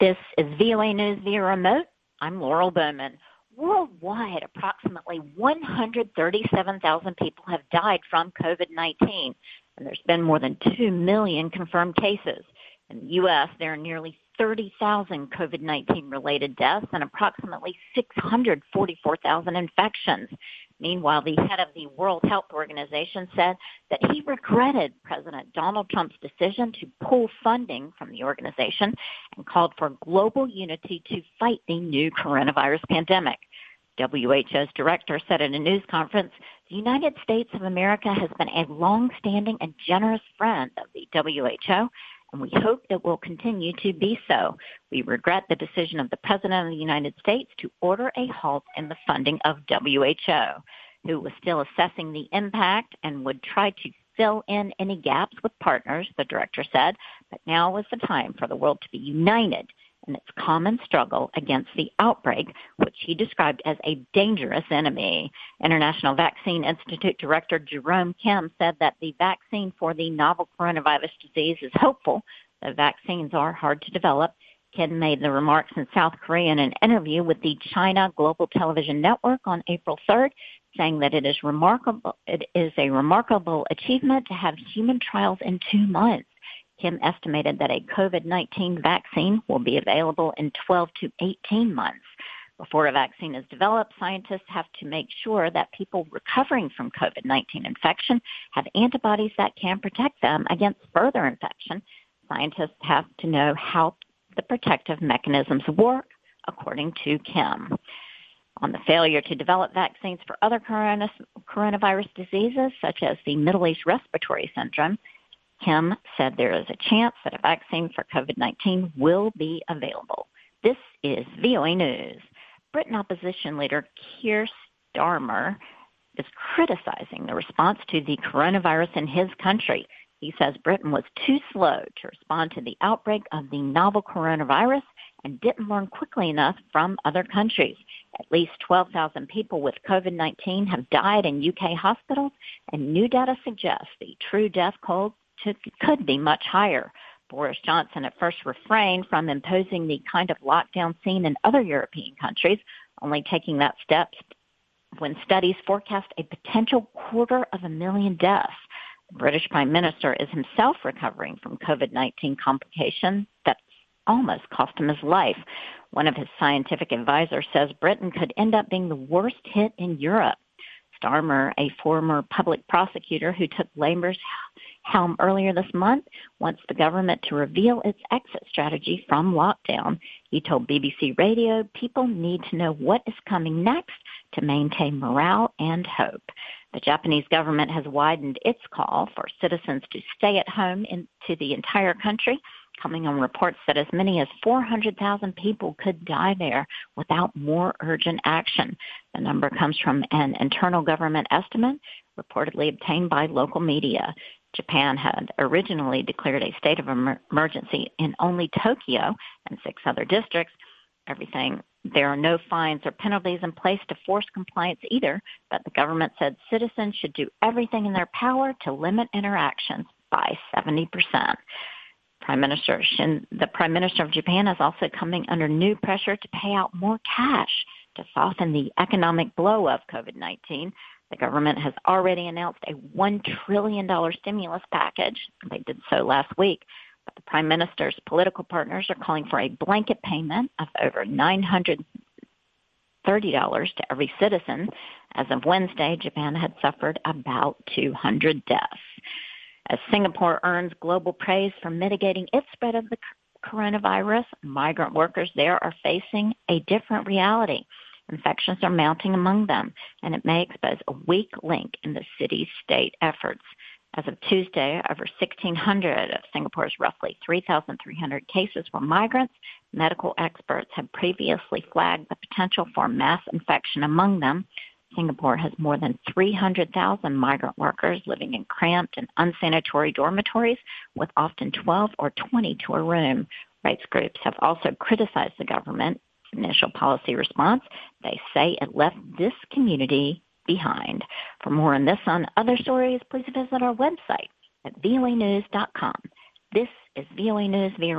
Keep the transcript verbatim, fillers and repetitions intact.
This is V O A News via remote. I'm Laurel Bowman. Worldwide, approximately one hundred thirty-seven thousand people have died from COVID nineteen, and there's been more than two million confirmed cases. In the U S, there are nearly thirty thousand COVID nineteen related deaths and approximately six hundred forty-four thousand infections. Meanwhile, the head of the World Health Organization said that he regretted President Donald Trump's decision to pull funding from the organization and called for global unity to fight the new coronavirus pandemic. W H O's director said at a news conference, the United States of America has been a long-standing and generous friend of the W H O, and we hope it will continue to be so. We regret the decision of the President of the United States to order a halt in the funding of W H O, who was still assessing the impact and would try to fill in any gaps with partners, the director said, but now was the time for the world to be united in its common struggle against the outbreak, which he described as a dangerous enemy. International Vaccine Institute Director Jerome Kim said that the vaccine for the novel coronavirus disease is hopeful. The vaccines are hard to develop. Kim made the remarks in South Korea in an interview with the China Global Television Network on April third, saying that it is remarkable. It is a remarkable achievement to have human trials in two months. Kim estimated that a COVID nineteen vaccine will be available in twelve to eighteen months. Before a vaccine is developed, scientists have to make sure that people recovering from COVID nineteen infection have antibodies that can protect them against further infection. Scientists have to know how the protective mechanisms work, according to Kim. On the failure to develop vaccines for other coronavirus diseases, such as the Middle East Respiratory Syndrome, Kim said there is a chance that a vaccine for COVID nineteen will be available. This is V O A News. Britain opposition leader Keir Starmer is criticizing the response to the coronavirus in his country. He says Britain was too slow to respond to the outbreak of the novel coronavirus and didn't learn quickly enough from other countries. At least twelve thousand people with COVID nineteen have died in U K hospitals, and new data suggests the true death toll could be much higher. Boris Johnson at first refrained from imposing the kind of lockdown seen in other European countries, only taking that step when studies forecast a potential quarter of a million deaths. The British Prime Minister is himself recovering from COVID nineteen complications that almost cost him his life. One of his scientific advisors says Britain could end up being the worst hit in Europe. Starmer, a former public prosecutor who took Labour's helm earlier this month, wants the government to reveal its exit strategy from lockdown. He told B B C Radio people need to know what is coming next to maintain morale and hope. The Japanese government has widened its call for citizens to stay at home into the entire country, coming on reports that as many as four hundred thousand people could die there without more urgent action. The number comes from an internal government estimate reportedly obtained by local media. Japan had originally declared a state of emergency in only Tokyo and six other districts. Everything There are no fines or penalties in place to force compliance either, but the government said citizens should do everything in their power to limit interactions by seventy percent. Prime Minister Shin, the Prime Minister of Japan is also coming under new pressure to pay out more cash to soften the economic blow of COVID nineteen. The government has already announced a one trillion dollars stimulus package. They did so last week. But the Prime Minister's political partners are calling for a blanket payment of over nine hundred thirty dollars to every citizen. As of Wednesday, Japan had suffered about two hundred deaths. As Singapore earns global praise for mitigating its spread of the coronavirus, migrant workers there are facing a different reality. Infections are mounting among them, and it may expose a weak link in the city's state efforts. As of Tuesday, over sixteen hundred of Singapore's roughly three thousand three hundred cases were migrants. Medical experts had previously flagged the potential for mass infection among them. Singapore has more than three hundred thousand migrant workers living in cramped and unsanitary dormitories with often twelve or twenty to a room. Rights groups have also criticized the government's initial policy response. They say it left this community behind. For more on this and other stories, please visit our website at V O A news dot com. This is V O A News via